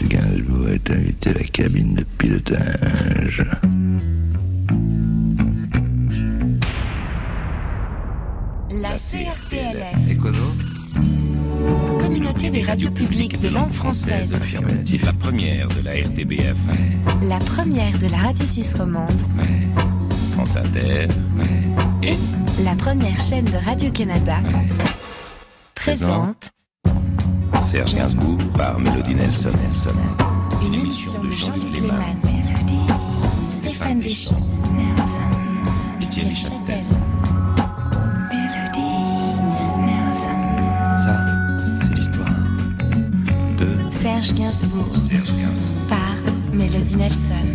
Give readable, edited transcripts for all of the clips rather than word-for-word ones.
Gainsbourg est invité à la cabine de pilotage. La CRTLF. Et quoi d'autre ? Communauté des radios publiques de langue française. Affirmatif. La première de la RTBF. Ouais. La première de la radio suisse romande. Ouais. France Inter. Ouais. Et la première chaîne de Radio-Canada. Ouais. Présente Serge Gainsbourg par Mélodie Nelson. une émission de Jean-Luc Lehmann, Stéphane Deschamps et Thierry Châtel. Ça, c'est l'histoire de Serge Gainsbourg par Mélodie Nelson.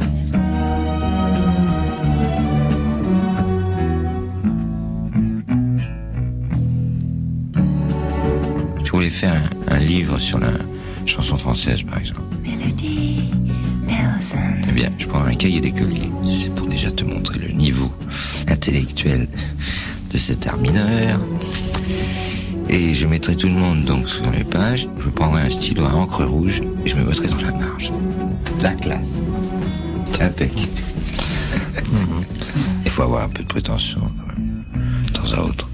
Je voulais faire un livre sur la chanson française, par exemple. Mélodie Nelson. Eh bien, je prends un cahier d'écolier. C'est pour déjà te montrer le niveau intellectuel de cet art mineur. Et je mettrai tout le monde donc sur les pages. Je prendrai un stylo à encre rouge et je me mettrai dans la marge. La classe. Impec. Il faut avoir un peu de prétention, de temps à autre.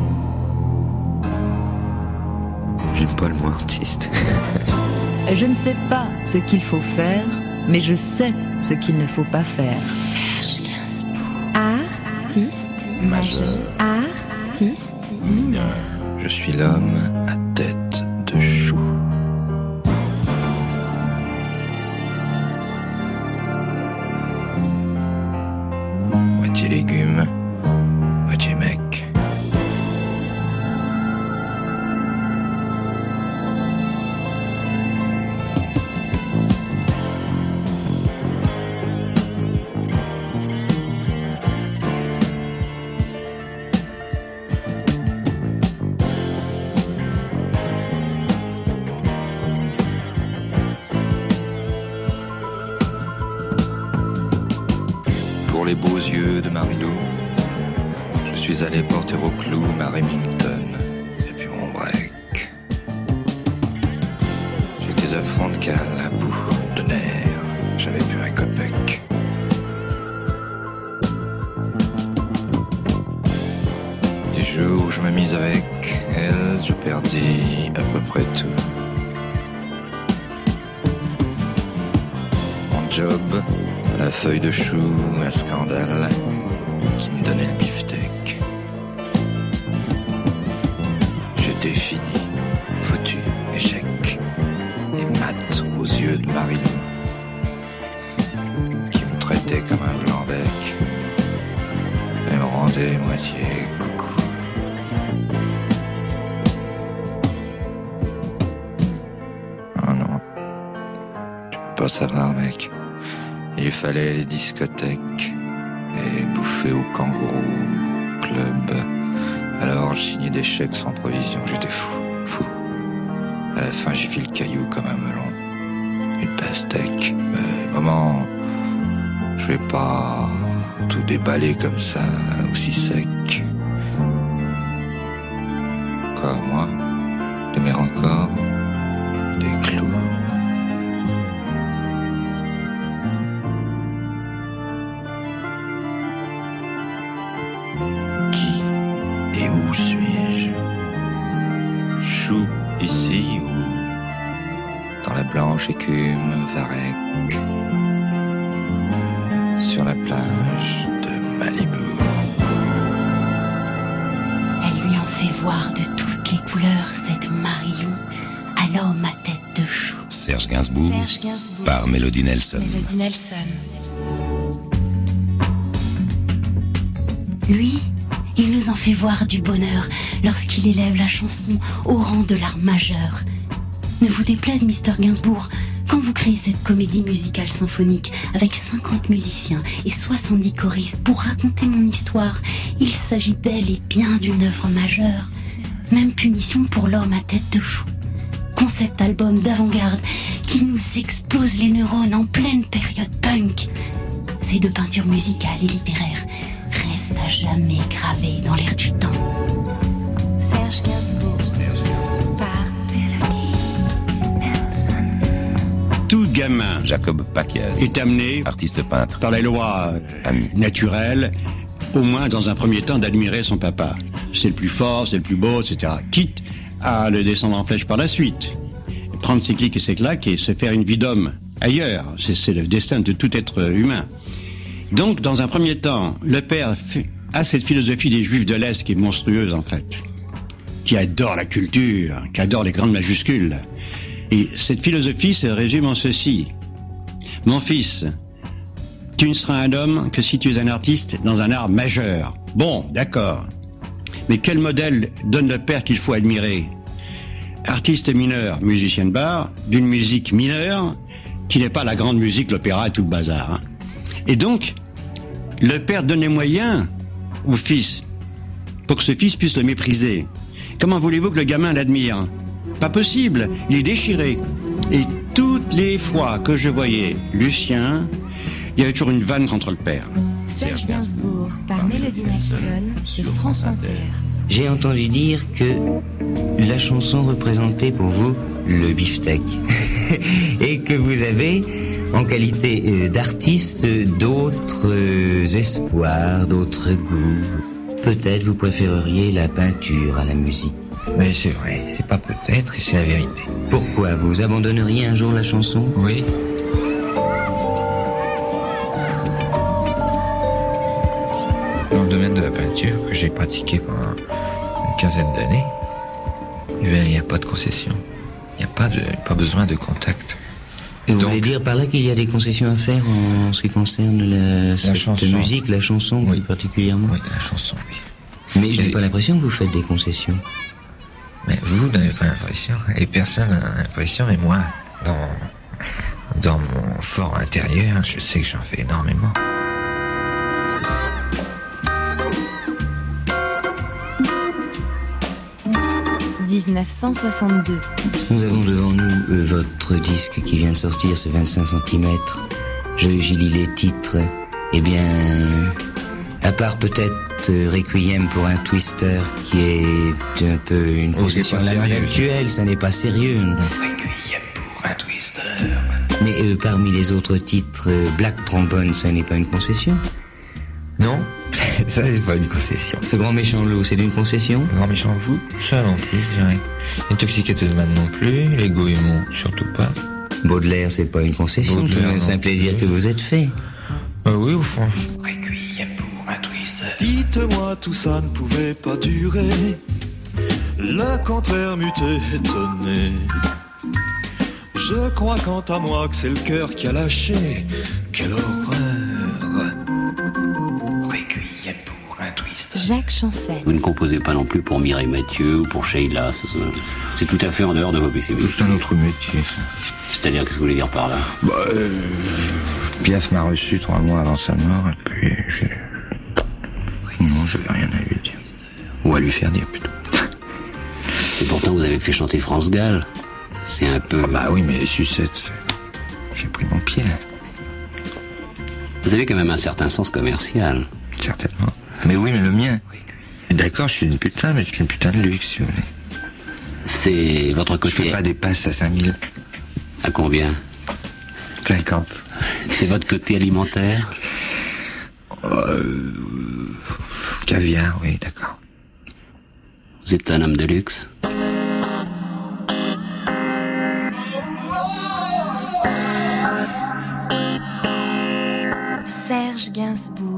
J'aime pas le mot artiste. Je ne sais pas ce qu'il faut faire, mais je sais ce qu'il ne faut pas faire. Serge Gainsbourg. Artiste majeur. Artiste mineur. Je suis l'homme à tête de chou. Moitié légumes, moitié mec. Pour les beaux yeux de Marilou, je suis allé porter au clou ma Remington et puis mon break. J'étais à fond de cale, à bout de nerfs, j'avais plus un copec. Des jours où je me mise avec elle, je perdis à peu près tout. Mon job, la feuille de chou, un scandale qui me donnait le beefsteak. J'étais fini, foutu, échec, et mat aux yeux de Marilou, qui me traitait comme un blanc-bec et me rendait moitié coucou. Oh non, tu peux pas savoir, mec. Il fallait les discothèques et bouffer au kangourou club. Alors je signais des chèques sans provision. J'étais fou. À la fin j'ai fait le caillou comme un melon, une pastèque. Mais maman, je vais pas tout déballer comme ça, aussi sec. Quoi, moi, d'aimer encore des clous. Et où suis-je? Chou ici ou dans la blanche écume Varec, sur la plage de Malibu. Elle lui en fait voir de toutes les couleurs, cette Marilou, à l'homme à tête de chou. Serge Gainsbourg par Mélodie Nelson. Mélodie Nelson. Lui, il nous en fait voir du bonheur lorsqu'il élève la chanson au rang de l'art majeur. Ne vous déplaise, Mr. Gainsbourg, quand vous créez cette comédie musicale symphonique avec 50 musiciens et 70 choristes pour raconter mon histoire, il s'agit bel et bien d'une œuvre majeure. Même punition pour l'homme à tête de chou. Concept album d'avant-garde qui nous explose les neurones en pleine période punk. Ces deux peintures musicales et littéraires restent à jamais gravées dans l'air du temps. Serge Gainsbourg par Mélodie Nelson. tout gamin Jacob Paquiaz, est amené, artiste peintre, par la loi naturelle, au moins dans un premier temps, d'admirer son papa. C'est le plus fort, c'est le plus beau, etc. Quitte à le descendre en flèche par la suite. Prendre ses clics et ses claques et se faire une vie d'homme ailleurs. C'est le destin de tout être humain. Donc, dans un premier temps, le père a cette philosophie des Juifs de l'Est qui est monstrueuse, en fait. Qui adore la culture, qui adore les grandes majuscules. Et cette philosophie se résume en ceci. Mon fils, tu ne seras un homme que si tu es un artiste dans un art majeur. Bon, d'accord. Mais quel modèle donne le père qu'il faut admirer ? Artiste mineur, musicien de bar, d'une musique mineure, qui n'est pas la grande musique, l'opéra et tout le bazar. Hein. Et donc, le père donne les moyens au fils, pour que ce fils puisse le mépriser. Comment voulez-vous que le gamin l'admire ? Pas possible, il est déchiré. Et toutes les fois que je voyais Lucien, il y avait toujours une vanne contre le père. Serge Gainsbourg, par Mélodie Nelson, sur France Inter. J'ai entendu dire que la chanson représentait pour vous le beefsteak. Et que vous avez, en qualité d'artiste, d'autres espoirs, d'autres goûts. Peut-être vous préféreriez la peinture à la musique. Mais c'est vrai, c'est pas peut-être, c'est la vérité. Pourquoi ? Vous abandonneriez un jour la chanson ? Oui. Dans le domaine de la peinture, que j'ai pratiqué pendant une quinzaine d'années, eh bien, il n'y a pas de concession. Il n'y a pas besoin de contact. Et vous voulez dire par là qu'il y a des concessions à faire en ce qui concerne cette chanson. Musique, la chanson Oui. particulièrement ? Oui, la chanson, oui. Mais je n'ai pas l'impression que vous faites des concessions. Mais vous n'avez pas l'impression, et personne n'a l'impression, mais moi, dans mon fort intérieur, je sais que j'en fais énormément. « 1962. Nous avons devant nous votre disque qui vient de sortir, ce 25 cm. Je lis les titres. Eh bien, à part peut-être Requiem pour un Twister, qui est un peu une concession à la mode actuelle, ça n'est pas sérieux. Requiem pour un Twister. Mais parmi les autres titres, Black Trombone, ça n'est pas une concession ? Non, ça c'est pas une concession. Ce grand méchant loup, c'est une concession ? Le grand méchant vous, ça non plus, je dirais. Intoxicated Man non plus, les Goémons surtout pas. Baudelaire, c'est pas une concession, tout de même, c'est un plaisir que vous êtes fait. Oui, au fond. Requiem pour un Twister. Dites-moi, tout ça ne pouvait pas durer. Le contraire m'eût étonné. Je crois quant à moi que c'est le cœur qui a lâché. Quelle horreur. Requiem pour un Twister. Jacques Chancel. Vous ne composez pas non plus pour Mireille Mathieu ou pour Sheila. C'est tout à fait en dehors de vos possibilités. C'est un autre métier, ça. C'est-à-dire, qu'est-ce que vous voulez dire par là ? Piaf m'a reçu 3 mois avant sa mort, et puis non, j'avais rien à lui dire. Ou à lui faire dire, plutôt. Et pourtant, vous avez fait chanter France Gall. C'est un peu... Bah oui, mais les sucettes, j'ai pris mon pied. Vous avez quand même un certain sens commercial. Certainement. Mais oui, mais le mien. D'accord, je suis une putain, mais je suis une putain de luxe, si vous voulez. C'est votre côté... Je fais pas des passes à 5000. À combien ? 50. C'est votre côté alimentaire ? Caviar, oui, d'accord. Vous êtes un homme de luxe ? Serge Gainsbourg.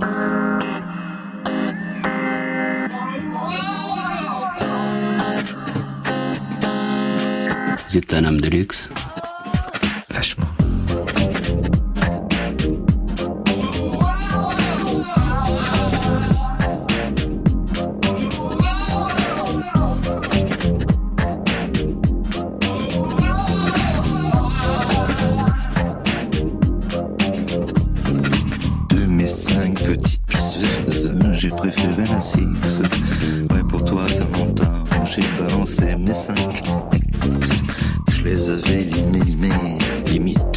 Vous êtes un homme de luxe ? Lâchement. De mes 5 petites pisseuses, j'ai préféré la 6. Ouais, pour toi, ça m'entend. J'ai balancé mes 5. Je les avais limés, limite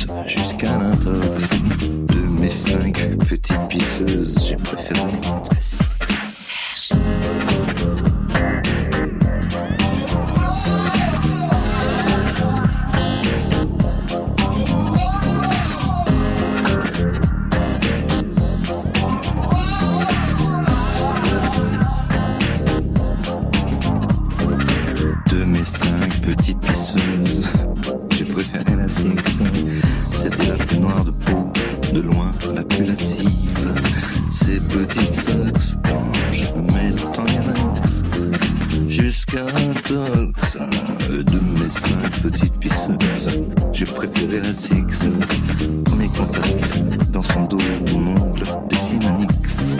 j'ai préféré la Six. Premier contact, dans son dos, mon oncle dessine un X.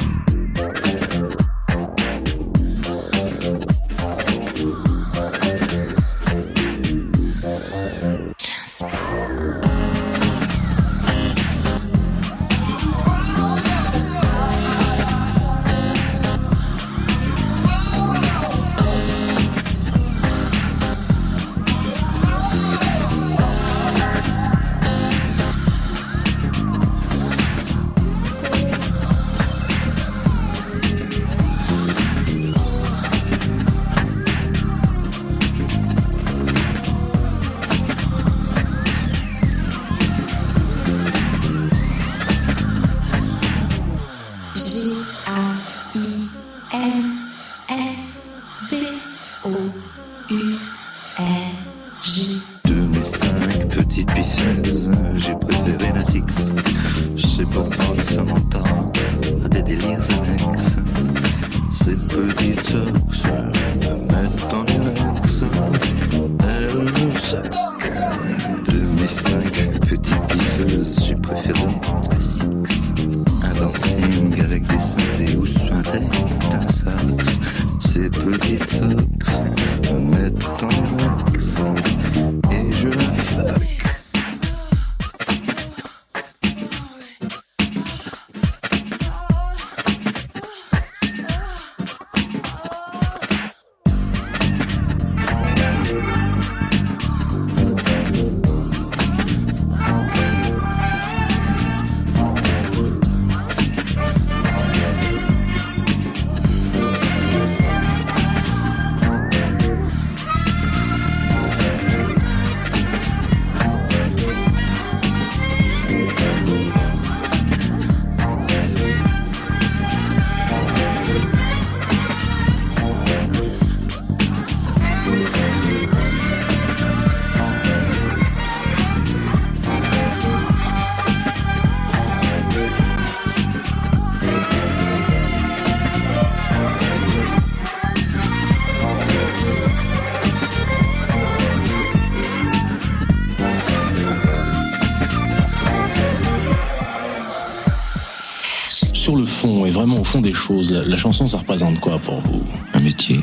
Sur le fond, et vraiment au fond des choses, la chanson, ça représente quoi pour vous ? Un métier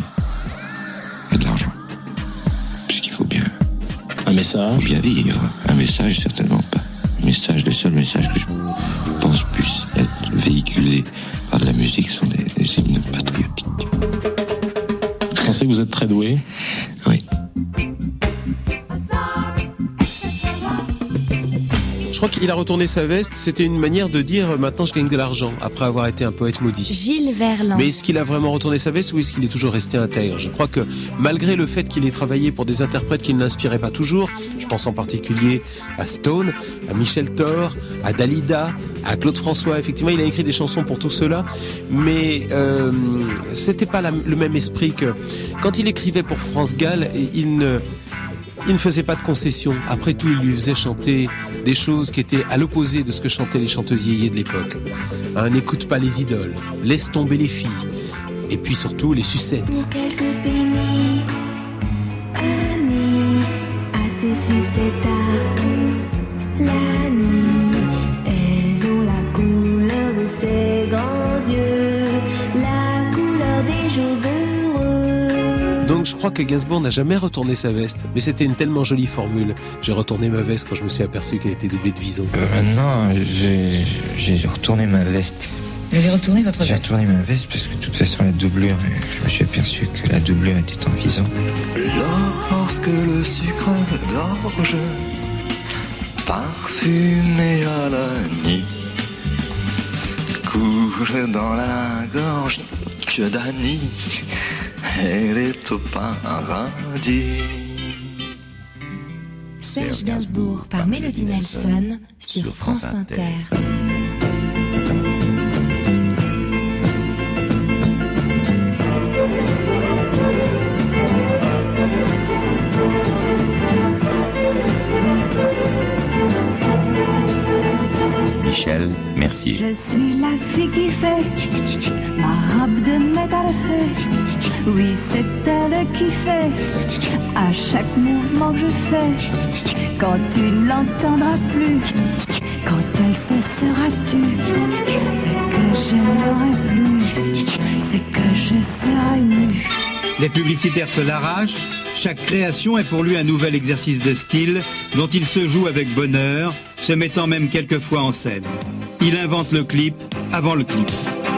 et de l'argent. Puisqu'il faut bien... Un message ? Il faut bien vivre. Un message, certainement pas. Un message, les seuls messages que je pense puissent être véhiculés par de la musique sont des hymnes patriotiques. Vous pensez que vous êtes très doué ? Oui. Je crois qu'il a retourné sa veste, c'était une manière de dire « maintenant je gagne de l'argent » après avoir été un poète maudit. Gilles Verland. Mais est-ce qu'il a vraiment retourné sa veste ou est-ce qu'il est toujours resté intègre ? Je crois que malgré le fait qu'il ait travaillé pour des interprètes qui ne l'inspiraient pas toujours, je pense en particulier à Stone, à Michel Thor, à Dalida, à Claude François, effectivement il a écrit des chansons pour tout cela, mais c'était pas le même esprit que... Quand il écrivait pour France Gall, il ne faisait pas de concessions. Après tout, il lui faisait chanter des choses qui étaient à l'opposé de ce que chantaient les chanteuses yéyés de l'époque. N'écoute pas les idoles, laisse tomber les filles, et puis surtout les sucettes. Pour quelques pennies, Annie a ses sucettes à l'année. Elles ont la couleur de ses grands yeux, la couleur des jours heureux. Donc je crois que Gainsbourg n'a jamais retourné sa veste, mais c'était une tellement jolie formule. J'ai retourné ma veste quand je me suis aperçu qu'elle était doublée de vison. Non, j'ai retourné ma veste. Vous avez retourné votre veste ? J'ai retourné ma veste parce que de toute façon la doublure, je me suis aperçu que la doublure était en vison. Lorsque le sucre d'orge parfumé à la nuit coule dans la gorge que d'Annie, elle est au paradis. Serge Gainsbourg par Mélodie Nelson sur France Inter. Michel Mercier. Je suis la fille qui fait ma robe de métal fait. Oui, c'est elle qui fait à chaque mouvement que je fais. Quand tu ne l'entendras plus, quand elle se sera tue, c'est que je n'aurai plus, c'est que je serai nue. Les publicitaires se l'arrachent. Chaque création est pour lui un nouvel exercice de style dont il se joue avec bonheur, se mettant même quelquefois en scène. Il invente le clip avant le clip.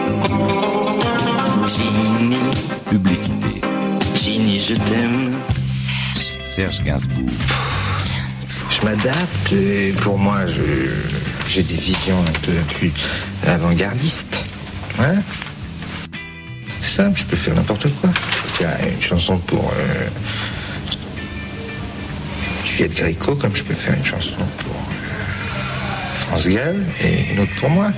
Ginny, Publicité. Ginny, je t'aime. Serge Gainsbourg. Je m'adapte et pour moi, j'ai des visions un peu plus avant-gardistes. Voilà. C'est simple, je peux faire n'importe quoi. Je peux faire une chanson pour Juliette Gréco, comme je peux faire une chanson pour France Gall et une autre pour moi.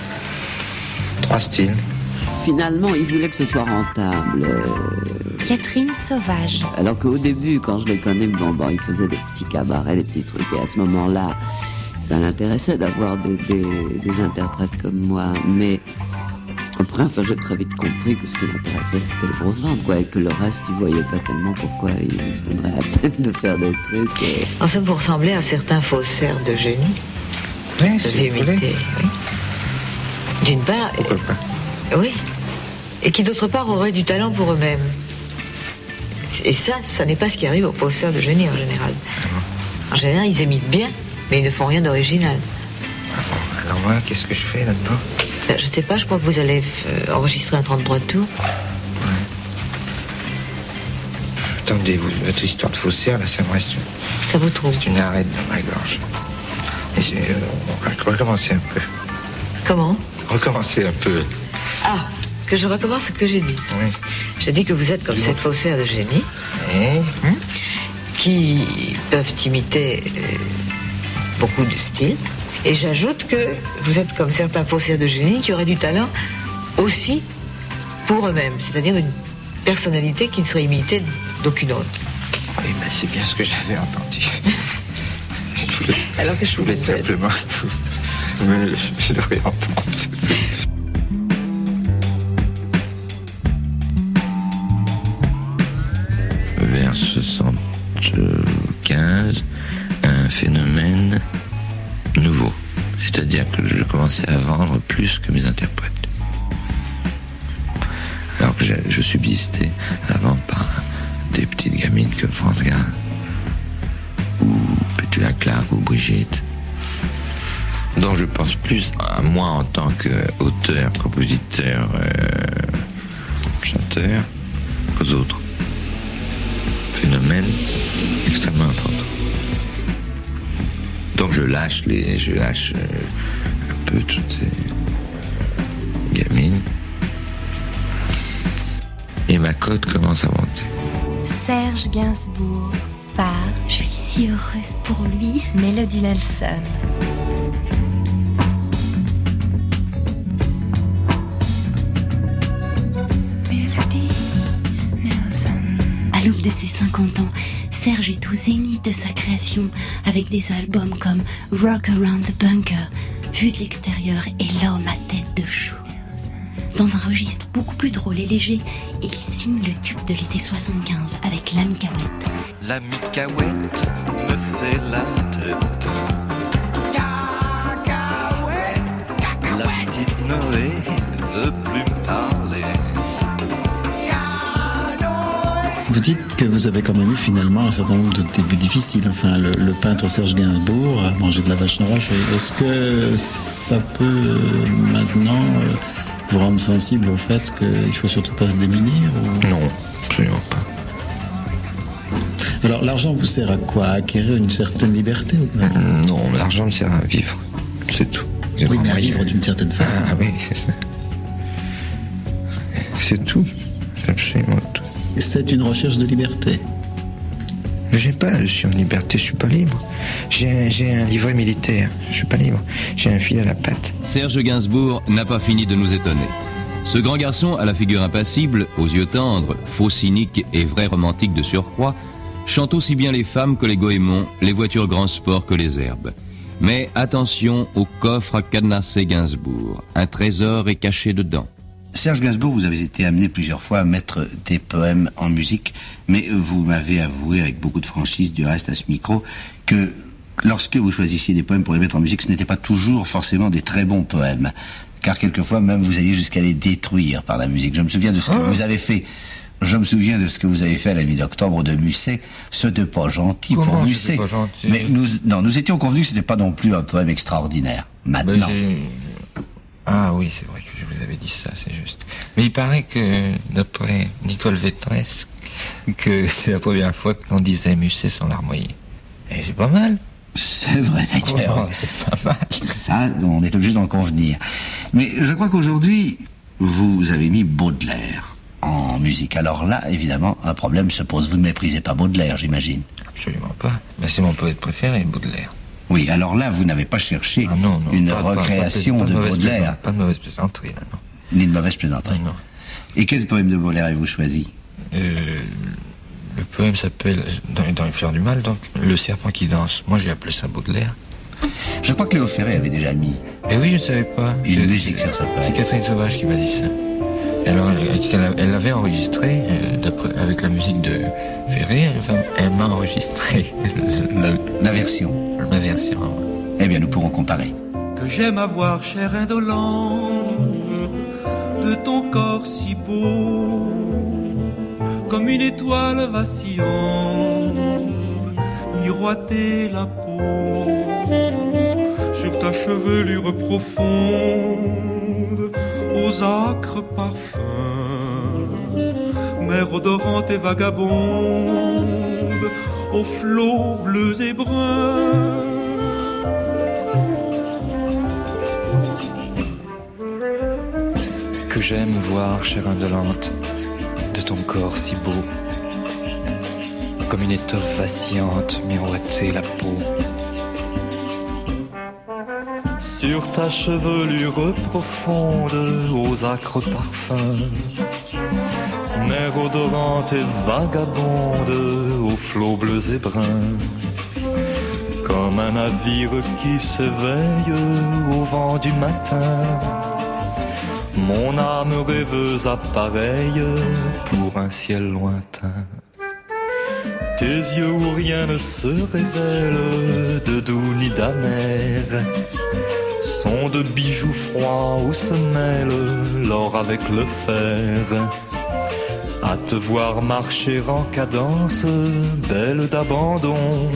3 styles. Finalement, il voulait que ce soit rentable. Catherine Sauvage. Alors qu'au début, quand je les connais, bon, il faisait des petits cabarets, des petits trucs. Et à ce moment-là, ça l'intéressait d'avoir des interprètes comme moi. Mais après, j'ai très vite compris que ce qui l'intéressait, c'était les grosses ventes, quoi. Et que le reste, il voyait pas tellement pourquoi il se donnerait la peine de faire des trucs. En somme, vous ressemblez à certains faussaires de génie. Oui, vous avez imité, oui. D'une part... Pourquoi pas? Oui. Et qui, d'autre part, auraient du talent pour eux-mêmes. Et ça n'est pas ce qui arrive aux faussaires de génie, en général. En général, ils imitent bien, mais ils ne font rien d'original. Alors moi, qu'est-ce que je fais là-dedans? Je sais pas, je crois que vous allez enregistrer un 33 tours. Ouais. Attendez, votre histoire de faussaire, là, ça me reste... Ça vous trouve? C'est une arête dans ma gorge. Et on va recommencer un peu. Comment? Recommencer un peu. Ah, que je recommence ce que j'ai dit. Oui. J'ai dit que vous êtes comme cette faussaire de génie. Oui. Qui peuvent imiter beaucoup de styles. Et j'ajoute que vous êtes comme certains faussaires de génie qui auraient du talent aussi pour eux-mêmes, c'est-à-dire une personnalité qui ne serait imitée d'aucune autre. Oui, mais c'est bien ce que j'avais entendu. Alors que je voulais simplement me le réentendre. Vers 75, un phénomène nouveau. C'est-à-dire que je commençais à vendre plus que mes interprètes. Alors que je subsistais avant par des petites gamines comme France Gall, ou Petula Clark, ou Brigitte. Donc je pense plus à moi en tant qu'auteur, compositeur, chanteur, qu'aux autres. Phénomène extrêmement important. Donc je lâche un peu toutes ces gamines. Et ma cote commence à monter. Serge Gainsbourg par... Je suis si heureuse pour lui. Mélodie Nelson. À l'aube de ses 50 ans, Serge est au zénith de sa création avec des albums comme Rock Around the Bunker, Vue de l'extérieur et L'homme à tête de chou. Dans un registre beaucoup plus drôle et léger, il signe le tube de l'été 75 avec La Micaouette. La Micaouette me fait la tête. La petite Noé ne veut plus me parler. Vous dites que vous avez quand même eu finalement un certain nombre de débuts difficiles. Enfin, le peintre Serge Gainsbourg a mangé de la vache noire. Est-ce que ça peut maintenant vous rendre sensible au fait qu'il faut surtout pas se démunir ou... Non, absolument pas. Alors, l'argent vous sert à quoi? À acquérir une certaine liberté? Non, l'argent me sert à vivre. C'est tout. Oui, mais à vivre d'une certaine façon. Ah oui, c'est tout. Absolument tout. C'est une recherche de liberté. Je suis en liberté, je suis pas libre. J'ai un livret militaire, je suis pas libre. J'ai un fil à la patte. Serge Gainsbourg n'a pas fini de nous étonner. Ce grand garçon à la figure impassible, aux yeux tendres, faux cynique et vrai romantique de surcroît, chante aussi bien les femmes que les goémons, les voitures grand sport que les herbes. Mais attention au coffre à cadenasser Gainsbourg. Un trésor est caché dedans. Serge Gainsbourg, vous avez été amené plusieurs fois à mettre des poèmes en musique, mais vous m'avez avoué avec beaucoup de franchise du reste à ce micro que lorsque vous choisissiez des poèmes pour les mettre en musique, ce n'était pas toujours forcément des très bons poèmes, car quelquefois même vous alliez jusqu'à les détruire par la musique. Je me souviens de ce que vous avez fait. Je me souviens de ce que vous avez fait à la mi-octobre de Musset, ce de pas gentil. Comment pour Musset. pas gentil? Mais nous étions convenus que ce n'était pas non plus un poème extraordinaire. Maintenant. Ah oui, c'est vrai que je vous avais dit ça, c'est juste. Mais il paraît que, d'après Nicole Vétresse, que c'est la première fois qu'on disait Musset sans larmoyer. Et c'est pas mal. C'est vrai d'ailleurs. Oh, c'est pas mal. Ça, on est obligé d'en convenir. Mais je crois qu'aujourd'hui, vous avez mis Baudelaire en musique. Alors là, évidemment, un problème se pose. Vous ne méprisez pas Baudelaire, j'imagine. Absolument pas. Mais c'est mon poète préféré, Baudelaire. Oui, alors là, vous n'avez pas cherché une recréation de Baudelaire. Pas de mauvaise plaisanterie, là, non. Ni de mauvaise plaisanterie. Non. Et quel poème de Baudelaire avez-vous choisi? Le poème s'appelle, dans Les Fleurs du Mal, donc, Le serpent qui danse. Moi, j'ai appelé ça Baudelaire. Je crois que Léo Ferré avait déjà mis. Eh oui, je ne savais pas. Une musique sur ça. C'est Catherine Sauvage qui m'a dit ça. Et alors, elle l'avait enregistré, avec la musique de Ferré, elle m'a enregistré la version. La version. Eh bien, nous pourrons comparer. Que j'aime avoir, chair indolente, de ton corps si beau, comme une étoile vacillante, miroiter la peau, sur ta chevelure profonde, aux âcres parfums, mer odorante et vagabonde, aux flots bleus et bruns. Que j'aime voir, chair indolente, de ton corps si beau, comme une étoffe vacillante miroiter la peau. Sur ta chevelure profonde, aux âcres parfums, mer odorante et vagabonde, aux flots bleus et bruns, comme un navire qui s'éveille au vent du matin. Mon âme rêveuse appareille pour un ciel lointain. Tes yeux où rien ne se révèle de doux ni d'amer sont de bijoux froids où se mêle l'or avec le fer. À te voir marcher en cadence, belle d'abandon,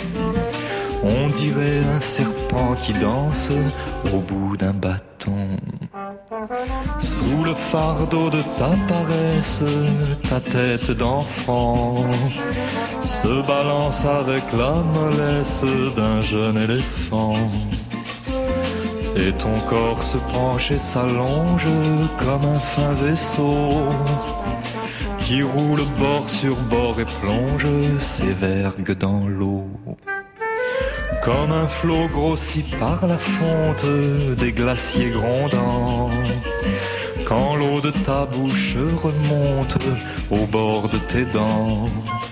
on dirait un serpent qui danse au bout d'un bâton. Sous le fardeau de ta paresse, ta tête d'enfant se balance avec la mollesse d'un jeune éléphant. Et ton corps se penche et s'allonge comme un fin vaisseau qui roule bord sur bord et plonge ses vergues dans l'eau. Comme un flot grossi par la fonte des glaciers grondants, quand l'eau de ta bouche remonte au bord de tes dents.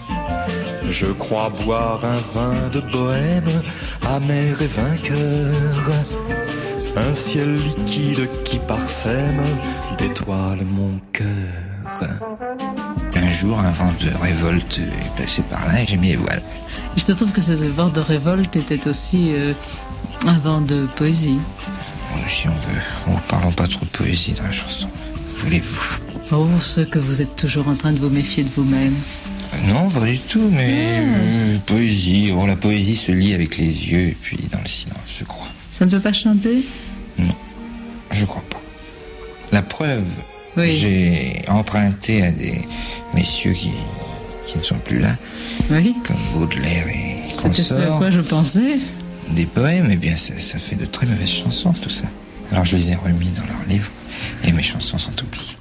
Je crois boire un vin de bohème, amer et vainqueur, un ciel liquide qui parsème d'étoiles mon cœur. Un jour, un vent de révolte est passé par là et j'ai mis les voiles. Il se trouve que ce vent de révolte était aussi un vent de poésie. Si on veut. Oh, parlons pas trop de poésie dans la chanson. Voulez-vous? Oh, ce que vous êtes toujours en train de vous méfier de vous-même. Non, pas du tout, mais poésie. Oh, la poésie se lit avec les yeux et puis dans le silence, je crois. Ça ne peut pas chanter? Non, je crois pas. La preuve, oui. J'ai emprunté à des messieurs qui ne sont plus là, oui. Comme Baudelaire et consorts. C'était ce à quoi je pensais. Des poèmes, eh bien ça fait de très mauvaises chansons, tout ça. Alors je les ai remis dans leurs livres et mes chansons sont oubliées.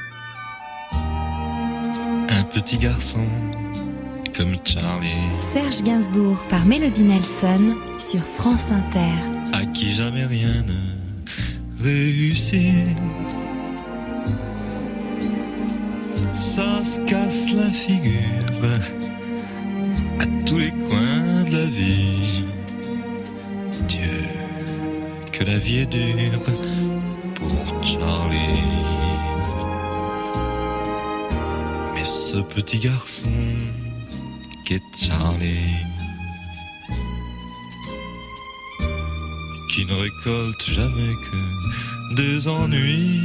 Un petit garçon comme Charlie, Serge Gainsbourg par Mélodie Nelson sur France Inter. À qui jamais rien ne réussit. Ça se casse la figure à tous les coins de la vie. Dieu que la vie est dure pour Charlie. Mais ce petit garçon qu'est Charlie, qui ne récolte jamais que des ennuis,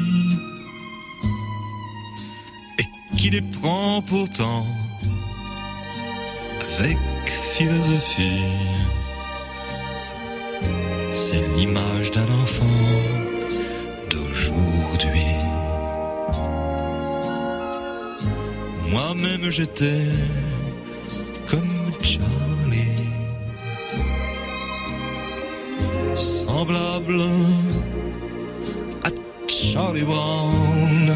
et qui les prend pourtant avec philosophie. C'est l'image d'un enfant d'aujourd'hui. Moi-même j'étais comme Charlie, semblable à Charlie Brown.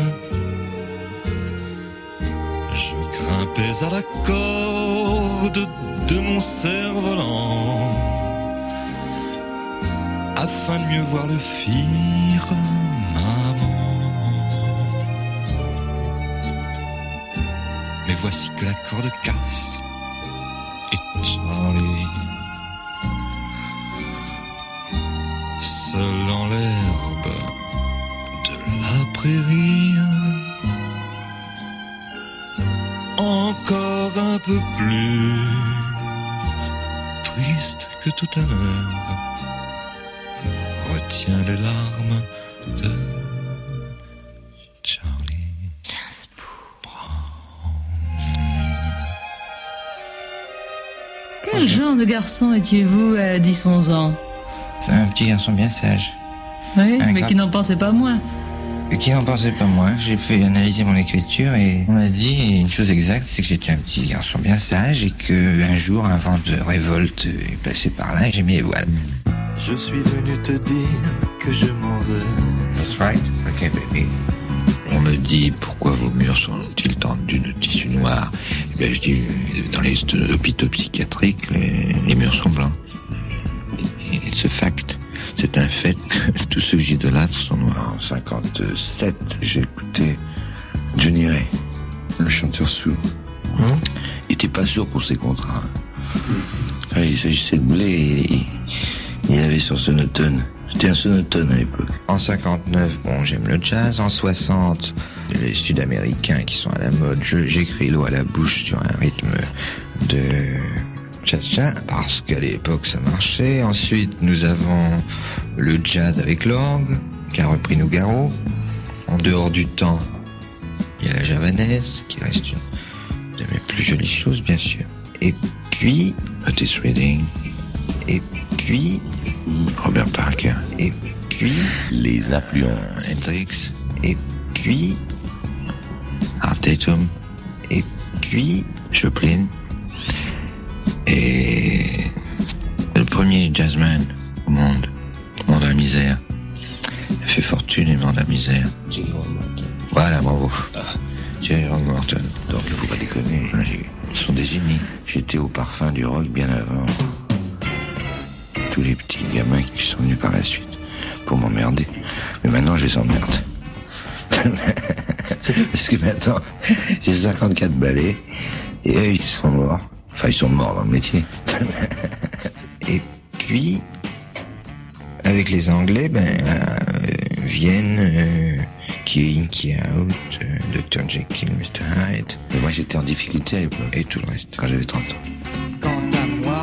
Je grimpais à la corde de mon cerf-volant afin de mieux voir le firmament. Mais voici que la corde casse et Charlie, seul dans l'herbe de la prairie, encore un peu plus triste que tout à l'heure, retient les larmes de Charlie Brown. Quel genre de garçon étiez-vous à 10-11 ans? C'est un petit garçon bien sage. Oui, mais qui n'en pensait pas moins. Qui n'en pensait pas moins. J'ai fait analyser mon écriture et on m'a dit une chose exacte, c'est que j'étais un petit garçon bien sage et qu'un jour un vent de révolte est passé par là et j'ai mis les voiles. Je suis venu te dire que je m'en vais. That's right. Okay, baby. On me dit pourquoi vos murs sont-ils tendus de tissu noir? Eh bien, je dis, dans les hôpitaux psychiatriques, les murs sont blancs. Et ce fact. C'est un fait que tous ceux que j'idolâtre sont noirs. En 57, j'ai écouté Johnny Ray, le chanteur sourd. Il était pas sourd pour ses contrats. Enfin, il s'agissait de blé et il avait son sonotone. J'étais un sonotone à l'époque. En 59, bon, j'aime le jazz. En 60, les Sud-Américains qui sont à la mode. J'écris l'eau à la bouche sur un rythme de cha-cha, parce qu'à l'époque ça marchait. Ensuite, nous avons le jazz avec l'orgue, qui a repris Nougaro. En dehors du temps, il y a la javanaise, qui reste une de mes plus jolies choses, bien sûr. Et puis, Otis Redding. Et puis, Robert Parker. Et puis, les influences. Hendrix. Et puis, Art Tatum. Et puis, Joplin. Et le premier jazzman au monde, mort de la misère. Il a fait fortune et mort de la misère. Voilà, bravo. Jerry Morton. Donc il faut pas déconner. Ils sont des génies. J'étais au parfum du rock bien avant tous les petits gamins qui sont venus par la suite pour m'emmerder. Mais maintenant je les emmerde. Parce que maintenant j'ai 54 balais et eux ils sont morts. Enfin, ils sont morts dans le métier. Et puis, avec les Anglais, viennent King, Key Out, Dr. Jekyll, Mr. Hyde. Mais moi, j'étais en difficulté à l'époque. Et tout le reste, quand j'avais 30 ans. Quant à moi,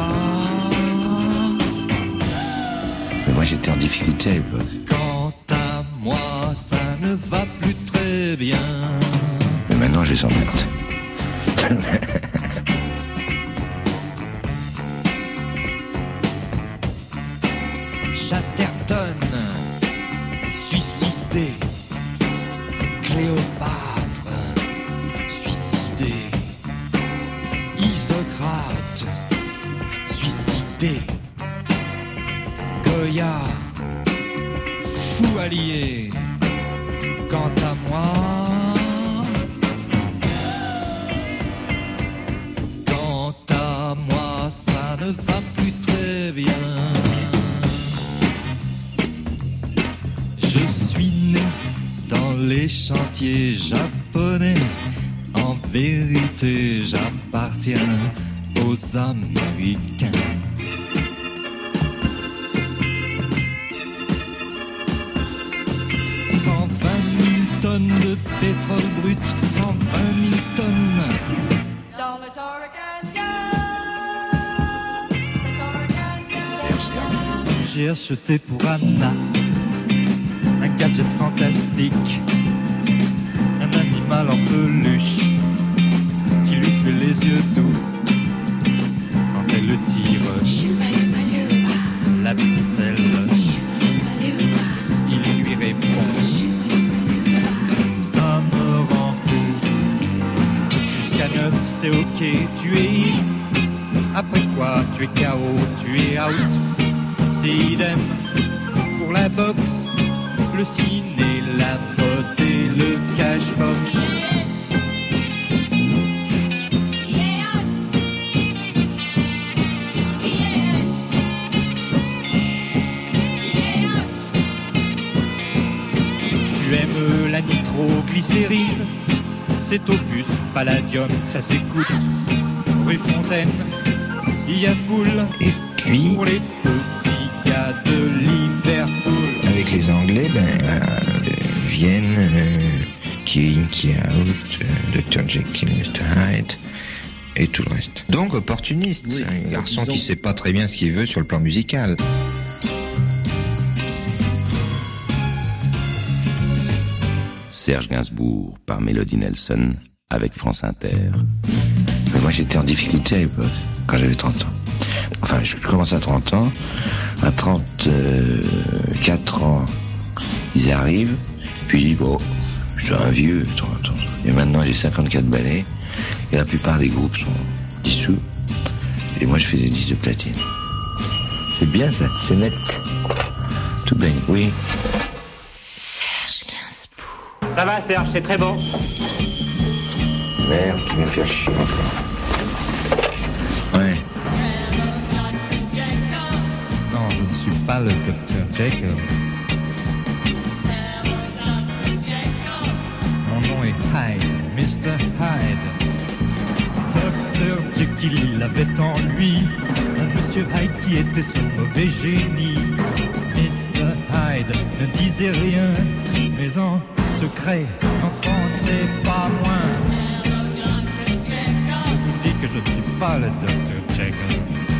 mais moi, j'étais en difficulté à l'époque. Quant à moi, ça ne va plus très bien. Mais maintenant, je les emmerde. Chatterton, suicidé. Cléopâtre, suicidé. Isocrate, suicidé. Goya, fou allié. Quant à moi, ça ne va plus très bien. Je suis né dans les chantiers japonais. En vérité, j'appartiens aux Américains. tonnes de pétrole brut, 120 000 tonnes. Dans le J'ai acheté pour Anna un gadget fantastique, un animal en peluche qui lui fait les yeux doux quand elle le tire. La ficelle, il lui répond. Ça me rend fou. Jusqu'à 9 c'est ok, tu es. Après quoi tu es KO, tu es out. C'est idem pour la boxe, le ciné, la mode et le cashbox. Tu aimes la nitroglycérine, c'est Opus Palladium, ça s'écoute. Rue Fontaine, il y a foule. Et puis, pour les petits gars de Liverpool. Avec les Anglais, Vienne, King, Key Out, Dr. Jekyll, Mr. Hyde et tout le reste. Donc opportuniste, oui, un garçon qui sait pas très bien ce qu'il veut sur le plan musical. Serge Gainsbourg par Mélodie Nelson avec France Inter. Mais moi j'étais en difficulté à l'époque, quand j'avais 30 ans. Enfin, je commençais à 30 ans. À 34 ans, ils arrivent. Puis ils disent, bon, je suis un vieux. Et maintenant, j'ai 54 balais. Et la plupart des groupes sont dissous. Et moi, je fais des disques de platine. C'est bien, ça. C'est net. Tout baigne, oui. Serge Gainsbourg. Ça va, Serge, c'est très bon. Merde, qui me fait chier encore. Ouais. Non, je ne suis pas le Dr. Jekyll. Mon nom est Hyde, Mr. Hyde. Dr. Jekyll, il avait en lui un Monsieur Hyde qui était son mauvais génie. Mr. Hyde ne disait rien, mais en secret n'en pensait pas moins. Je vous dis que je ne suis pas le Dr. Jekyll.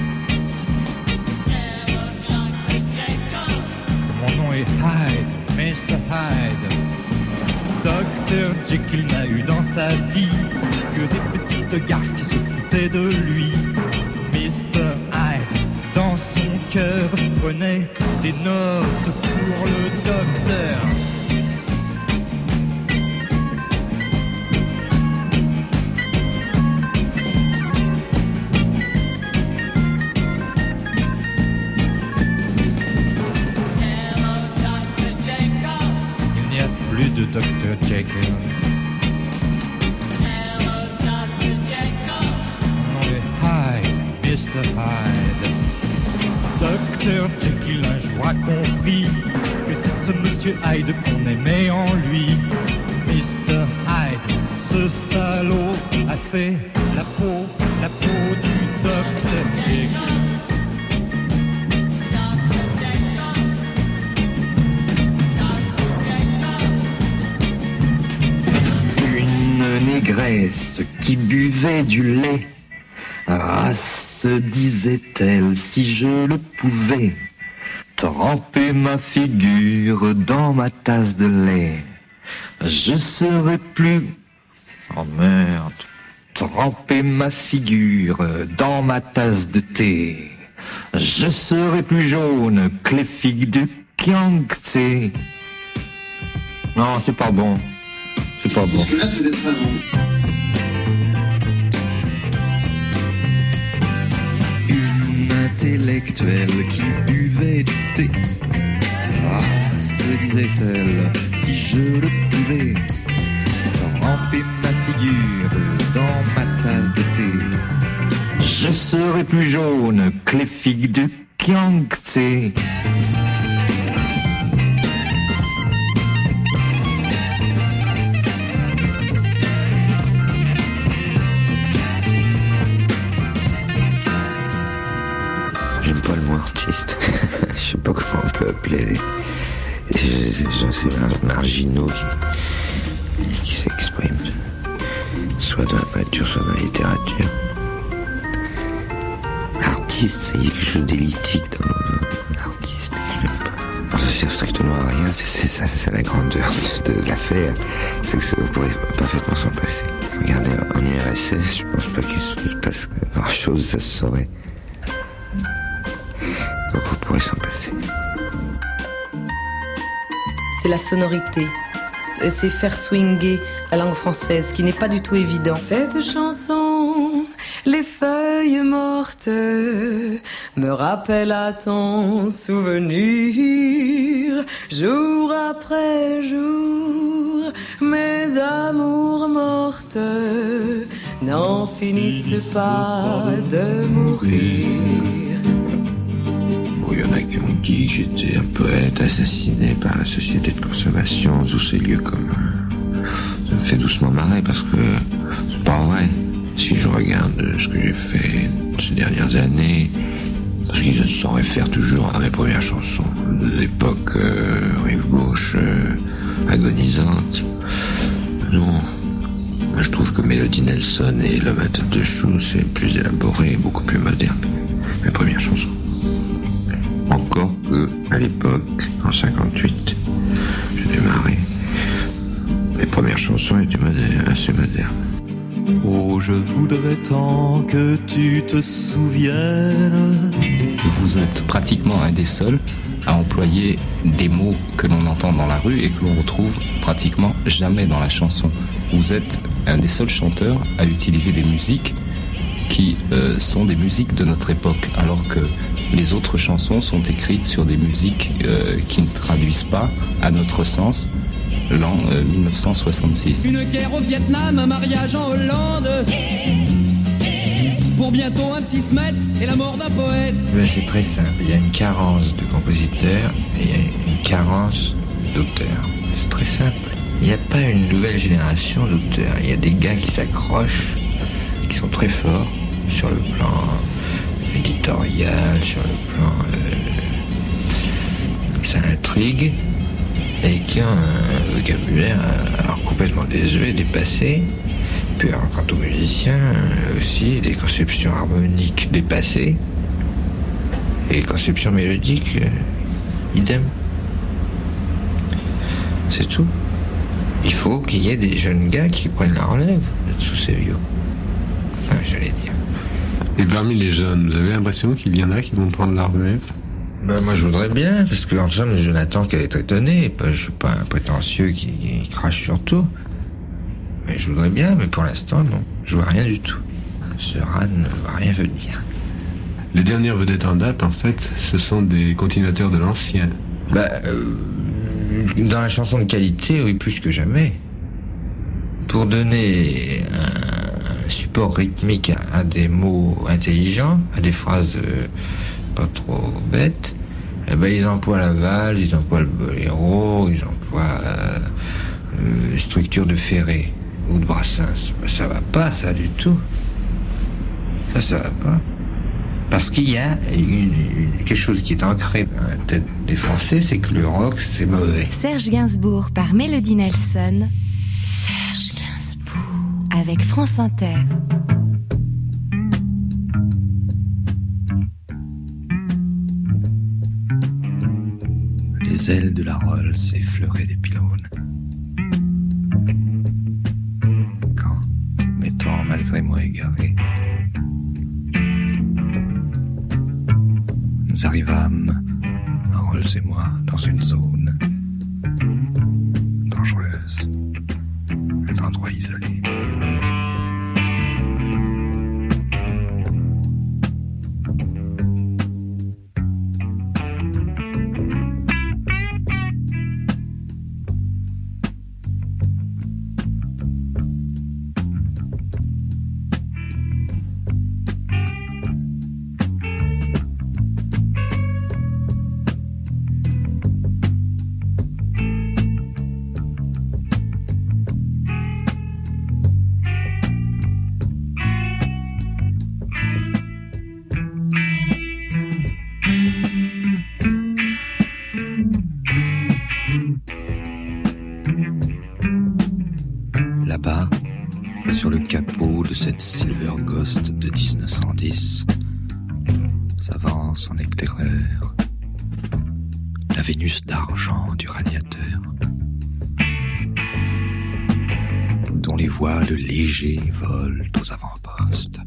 Mon nom est Hyde, Mr. Hyde. Dr. Jekyll n'a eu dans sa vie que des petites garces qui se foutaient de lui. Mr. Hyde, dans son cœur, prenait des notes pour le docteur. De Dr. Jekyll. Mon nom est Hyde, Mr. Hyde. Dr. Jekyll un jour a compris que c'est ce Monsieur Hyde qu'on aimait en lui. Mr. Hyde, ce salaud a fait la peau du Dr. Jekyll. Négresse qui buvait du lait. Ah, se disait-elle, si je le pouvais, tremper ma figure dans ma tasse de lait, je serais plus... Oh merde. Tremper ma figure dans ma tasse de thé, je serais plus jaune que les figues de Kiangtse. Non, c'est pas bon. C'est pas bon. Là, vous êtes vraiment. Une intellectuelle qui buvait du thé. Ah, se disait-elle, si je le pouvais, tremper ma figure dans ma tasse de thé, je serais plus jaune que les figues de Kiangtse. J'aime pas le mot artiste. Je sais pas comment on peut appeler. J'en sais marginaux qui s'exprime, soit dans la peinture, soit dans la littérature. Artiste, il y a quelque chose d'élitique dans l'artiste, je n'aime pas. Ça sert strictement à rien, c'est la grandeur de l'affaire, c'est que ça pourrait parfaitement s'en passer. Regardez, en URSS, je pense pas qu'il se passe grand chose, ça se saurait. Donc on pourrait s'en passer. C'est la sonorité, c'est faire swinger la langue française, qui n'est pas du tout évident. Cette chanson, les feuilles mortes, me rappellent à ton souvenir, jour après jour, mes amours mortes n'en finissent pas de mourir. Il y en a qui ont dit que j'étais un poète assassiné par la société de consommation sous ces lieux communs. Ça me fait doucement marrer parce que c'est pas vrai. Si je regarde ce que j'ai fait ces dernières années, parce qu'ils s'en réfèrent toujours à mes premières chansons, de l'époque rive gauche agonisante. Non, moi je trouve que Mélodie Nelson et L'homme à tête de chou, c'est plus élaboré et beaucoup plus moderne que mes premières chansons. Encore que, à l'époque, en 58, j'étais marré. Mes premières chansons étaient assez modernes. Oh, je voudrais tant que tu te souviennes. Vous êtes pratiquement un des seuls à employer des mots que l'on entend dans la rue et que l'on retrouve pratiquement jamais dans la chanson. Vous êtes un des seuls chanteurs à utiliser des musiques qui sont des musiques de notre époque, alors que les autres chansons sont écrites sur des musiques qui ne traduisent pas, à notre sens, l'an 1966. Une guerre au Vietnam, un mariage en Hollande, pour bientôt un petit smet et la mort d'un poète. Ben, c'est très simple, il y a une carence de compositeurs et il y a une carence d'auteurs. C'est très simple. Il n'y a pas une nouvelle génération d'auteurs. Il y a des gars qui s'accrochent, qui sont très forts sur le plan éditorial, sur le plan ça intrigue, et qui ont un vocabulaire alors complètement désuet, dépassé. Puis alors, quant aux musiciens, aussi des conceptions harmoniques dépassées, et conceptions mélodiques, idem. C'est tout. Il faut qu'il y ait des jeunes gars qui prennent la relève sous ces vieux. Enfin, j'allais dire. Et parmi les jeunes, vous avez l'impression qu'il y en a qui vont prendre la relève? Ben, moi, je voudrais bien, parce que en somme, Jonathan qui est étonné. Je suis pas un prétentieux qui crache sur tout. Mais je voudrais bien, mais pour l'instant, non. Je vois rien du tout. Ce ran ne va rien venir. Les dernières vedettes en date, en fait, ce sont des continuateurs de l'ancien. Dans la chanson de qualité, oui, plus que jamais. Pour donner un support rythmique à des mots intelligents, à des phrases pas trop bêtes, ils emploient la valse, ils emploient le boléro, ils emploient structure de Ferré ou de Brassens. Ça va pas, ça, du tout. Ça va pas. Parce qu'il y a quelque chose qui est ancré dans la tête des Français, c'est que le rock, c'est mauvais. Serge Gainsbourg par Mélodie Nelson. Serge Gainsbourg avec France Inter. Les ailes de la Rolls effleuraient des pylônes. Quand, m'étant malgré moi égaré, nous arrivâmes, Rolls et moi, dans une zone dangereuse, un endroit isolé. le capot de cette Silver Ghost de 1910 s'avance en éclaireur la Vénus d'argent du radiateur, dont les voiles légers volent aux avant-postes.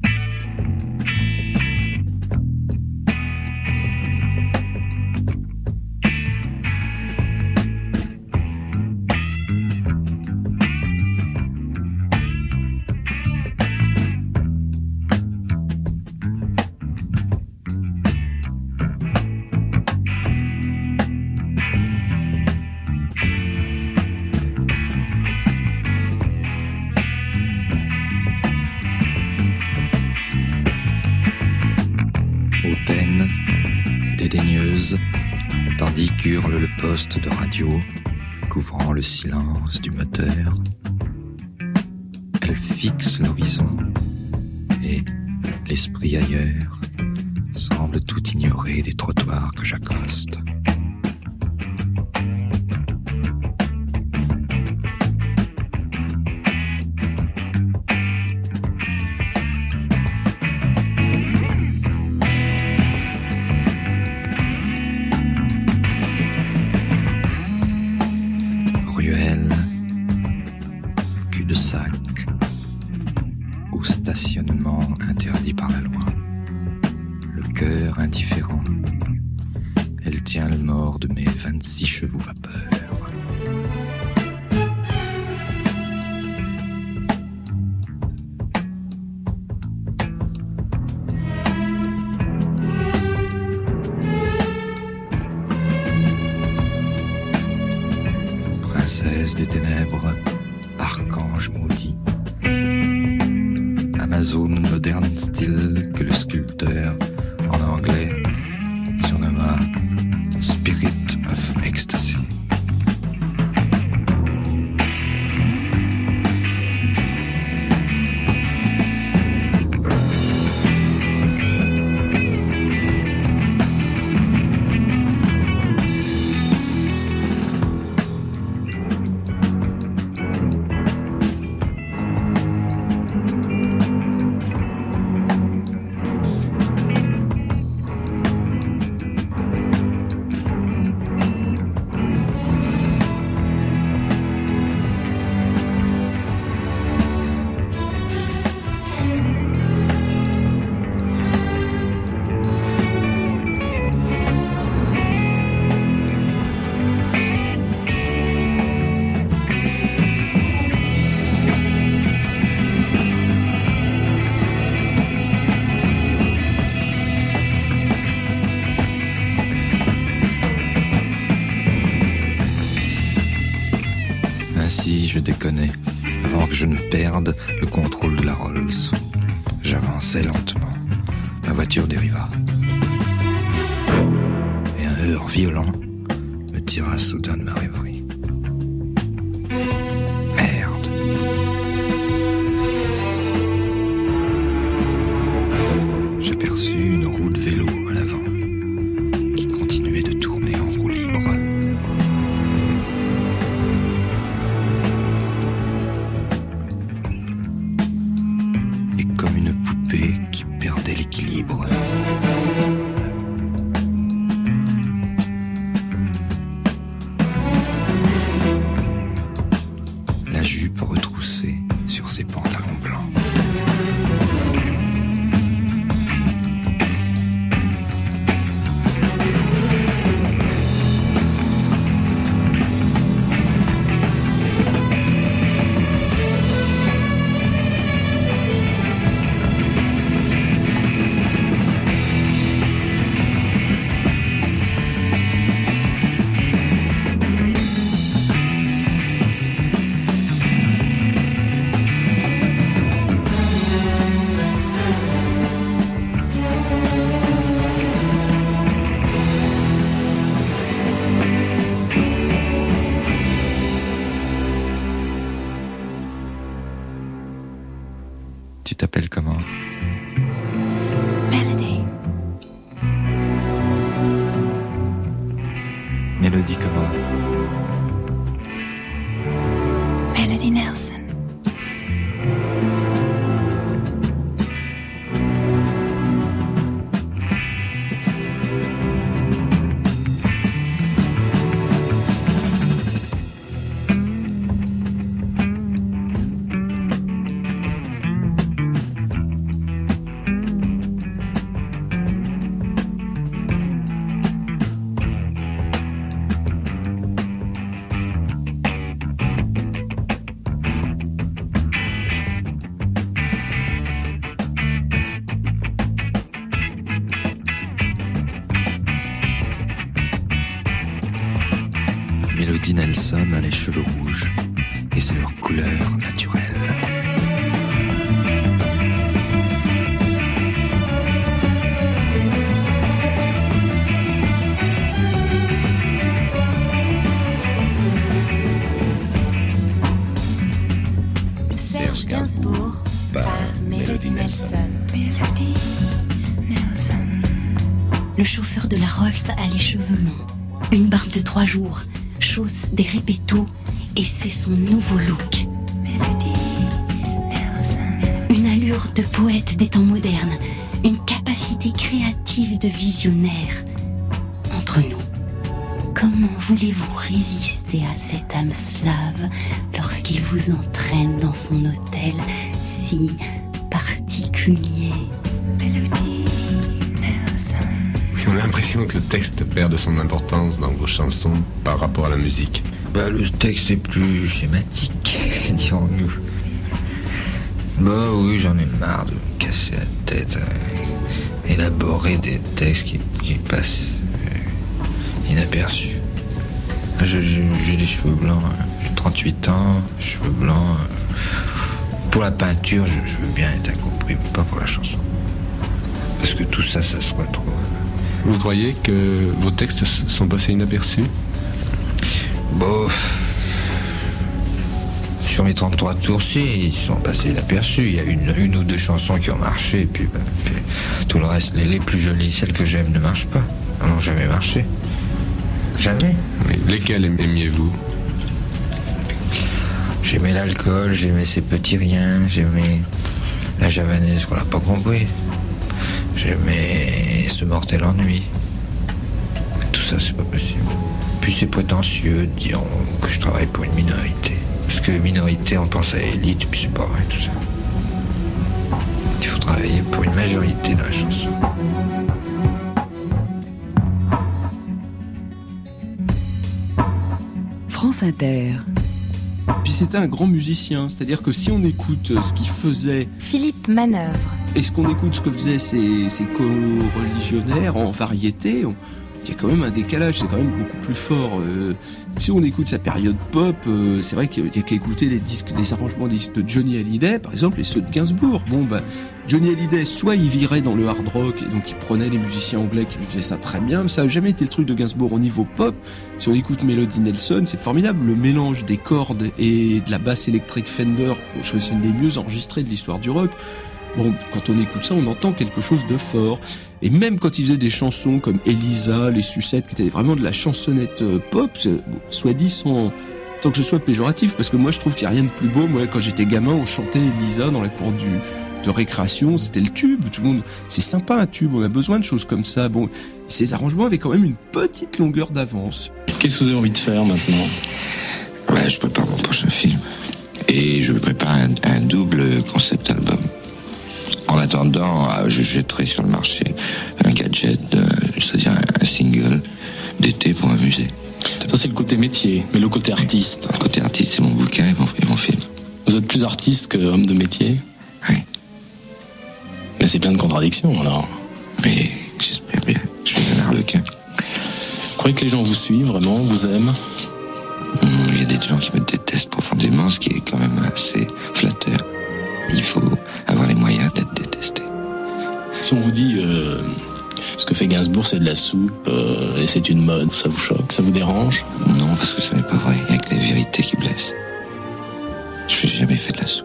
Tandis qu'hurle le poste de radio, couvrant le silence du moteur. Elle fixe l'horizon et, l'esprit ailleurs, semble tout ignorer des trottoirs que j'accoste. Chevaux vapeur. Princesse des ténèbres, archange maudit, Amazone moderne style que le sculpteur en anglais surnomma Spirit of Ecstasy. Je déconnais, avant que je ne perde le contrôle de la Rolls. J'avançais lentement. Ma voiture dériva. Et un heurt violent me tira soudain de ma rêverie. Merde. J'aperçus une roue de vélo à l'avant qui continuait de tourner en roue libre. Qui perdait l'équilibre. La jupe retroussée sur ses pantalons blancs. Tu t'appelles comment? Melody. Mélodie comment? Melody Nelson. Mélodie Nelson a les cheveux rouges et c'est leur couleur naturelle. Serge Gainsbourg par Mélodie Nelson. Mélodie Nelson. Le chauffeur de la Rolls a les cheveux longs, une barbe de 3 jours, chausse des répétos et c'est son nouveau look. Mélodie Nelson. Une allure de poète des temps modernes, une capacité créative de visionnaire. Entre nous, comment voulez-vous résister à cette âme slave lorsqu'il vous entraîne dans son hôtel si particulier? Mélodie Nelson. On a l'impression que le texte perd de son importance dans vos chansons par rapport à la musique. Le texte est plus schématique, dirons-nous. Oui, j'en ai marre de me casser la tête, élaborer des textes qui passent inaperçus. J'ai des cheveux blancs, j'ai 38 ans, cheveux blancs. Pour la peinture, je veux bien être incompris, mais pas pour la chanson. Parce que tout ça se retrouve. Vous croyez que vos textes sont passés inaperçus? Sur mes 33 tours, si, ils sont passés inaperçus. Il y a une ou deux chansons qui ont marché, puis tout le reste, les plus jolies, celles que j'aime, ne marchent pas. Elles n'ont jamais marché. Jamais. Mais lesquelles aimiez-vous? J'aimais l'alcool, j'aimais ces petits riens, j'aimais la javanaise qu'on n'a pas compris. J'aimais ce mortel ennui. Tout ça, c'est pas possible. Puis c'est prétentieux de dire que je travaille pour une minorité. Parce que minorité, on pense à élite, puis c'est pas vrai tout ça. Il faut travailler pour une majorité dans la chanson. France Inter. Puis c'était un grand musicien, c'est-à-dire que si on écoute ce qu'il faisait... Philippe Manœuvre. Et ce qu'on écoute ce que faisaient ces co-religionnaires en variété, il y a quand même un décalage, c'est quand même beaucoup plus fort. Si on écoute sa période pop, c'est vrai qu'il y a qu'à écouter les arrangements des disques de Johnny Hallyday, par exemple, et ceux de Gainsbourg. Johnny Hallyday, soit il virait dans le hard rock, et donc il prenait des musiciens anglais qui lui faisaient ça très bien, mais ça n'a jamais été le truc de Gainsbourg au niveau pop. Si on écoute Mélodie Nelson, c'est formidable, le mélange des cordes et de la basse électrique Fender, je trouve que c'est une des mieux enregistrées de l'histoire du rock. Quand on écoute ça, on entend quelque chose de fort. Et même quand il faisait des chansons comme Elisa, Les Sucettes, qui étaient vraiment de la chansonnette pop, soit dit sans que ce soit péjoratif, parce que moi je trouve qu'il n'y a rien de plus beau. Moi, quand j'étais gamin, on chantait Elisa dans la cour de récréation, c'était le tube. Tout le monde, c'est sympa un tube, on a besoin de choses comme ça. Ces arrangements avaient quand même une petite longueur d'avance. Qu'est-ce que vous avez envie de faire maintenant? Je prépare mon prochain film. Et je prépare un double concept album. En attendant, je jetterai sur le marché un gadget, c'est-à-dire un single d'été pour m'amuser. Ça, c'est le côté métier, mais le côté artiste. Le côté artiste, c'est mon bouquin et mon film. Vous êtes plus artiste qu'homme de métier? Oui. Mais c'est plein de contradictions, alors. Mais j'espère bien, je suis un harlequin. Vous croyez que les gens vous suivent, vraiment, vous aiment? Il y a des gens qui me détestent profondément, ce qui est quand même assez flatteur. Il faut avoir les moyens d'être détesté. Si on vous dit ce que fait Gainsbourg, c'est de la soupe et c'est une mode, ça vous choque, ça vous dérange? Non, parce que ce n'est pas vrai. Il n'y a que la vérité qui blesse. Je n'ai jamais fait de la soupe.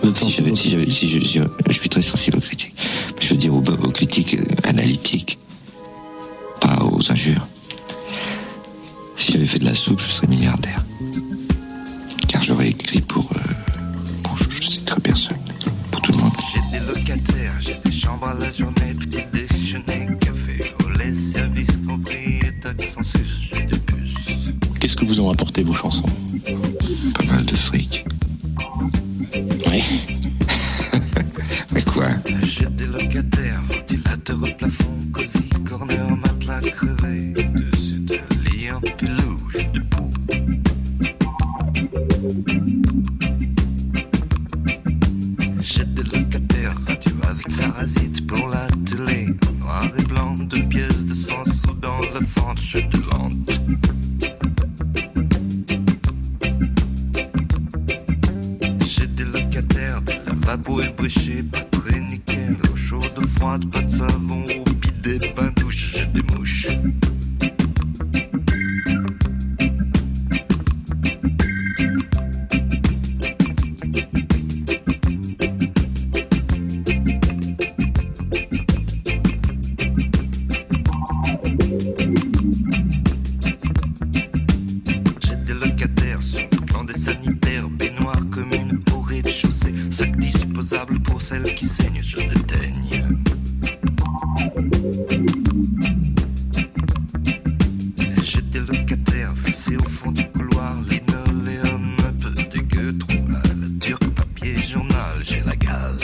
Je suis très sensible aux critiques. Je veux dire aux critiques analytiques, pas aux injures. Si j'avais fait de la soupe, je serais milliardaire. Car j'aurais écrit pour je sais très personne. Pour tout le monde. J'ai des locataires, j'ai des chambres à la journée, petit déjeuner, café, au lait, service compris, et taxes censées, je suis de bus. Qu'est-ce que vous ont apporté vos chansons? Pas mal de fric. Oui. Mais quoi? J'ai des locataires, ventilateur au plafond, cosy, corner, matelas crevé, dessus de lit en peluche, debout. J'ai des locataires, radio avec parasites pour la télé, noir et blanc, 2 pièces de 100 sous dans la fente, je te lente. Ça pourrait prêcher, pas très nickel. Eau chaude, froide, pas de savon, au bidet, bain douche, j'ai des mouches. Pour celles qui saignent, je déteigne. J'étais locataire, fixé au fond du couloir, linoléum un peu dégueu, trop mal. Turc, papier, journal, j'ai la gale.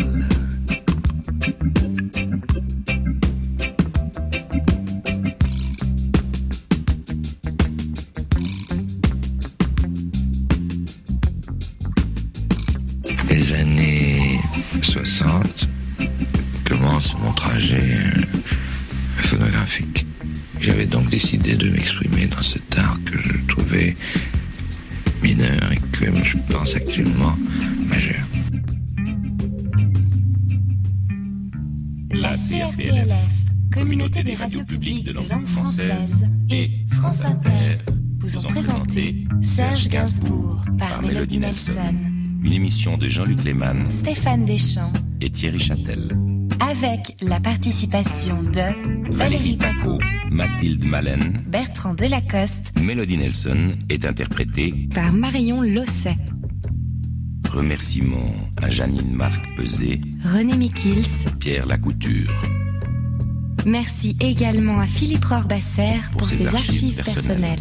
Les années 60 commence mon trajet phonographique. J'avais donc décidé de m'exprimer dans cet art que je trouvais mineur et que je pense actuellement majeur. La CRPLF, Communauté des radios publiques de langue française, et France Inter vous ont présenté Serge Gainsbourg par Mélodie Nelson. Une émission de Jean-Luc Lehmann, Stéphane Deschamps et Thierry Châtel. Avec la participation de Valérie Paco, Mathilde Malène, Bertrand Delacoste. Mélodie Nelson est interprétée par Marion Losset. Remerciements à Janine Marc Peset, René Mikils, Pierre Lacouture. Merci également à Philippe Rorbasser pour ses archives personnelles.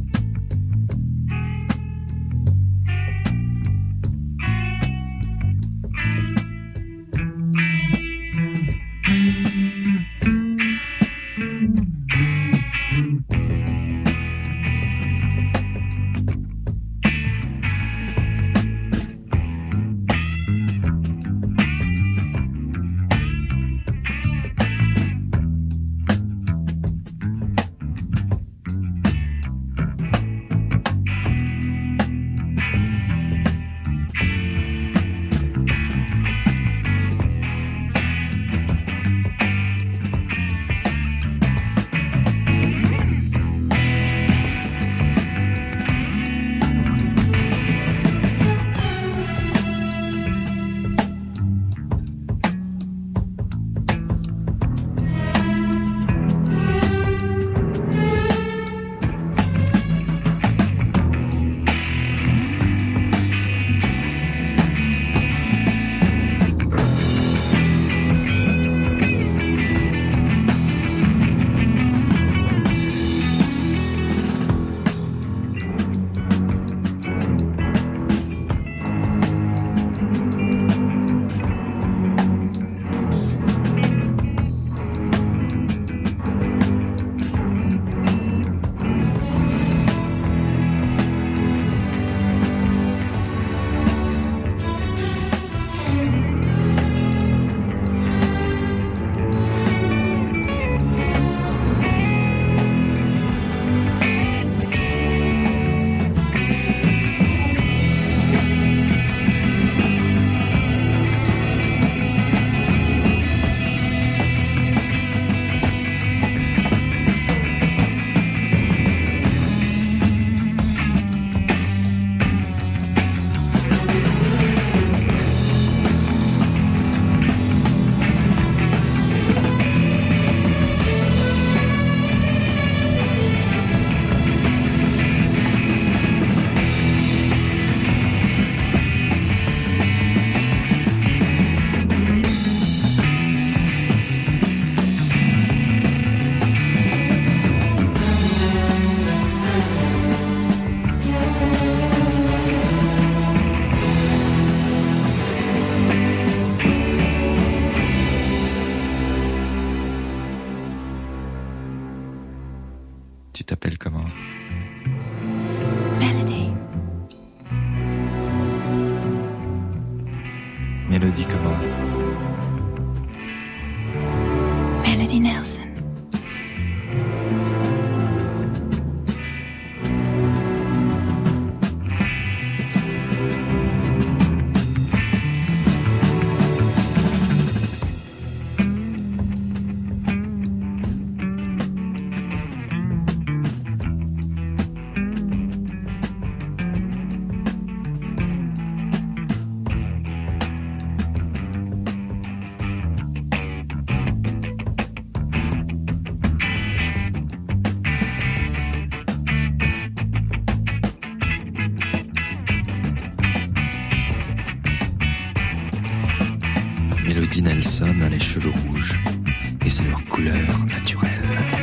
Tu t'appelles comment? Melody. Mélodie comment? Melody Nelson. Nelson a les cheveux rouges, et c'est leur couleur naturelle.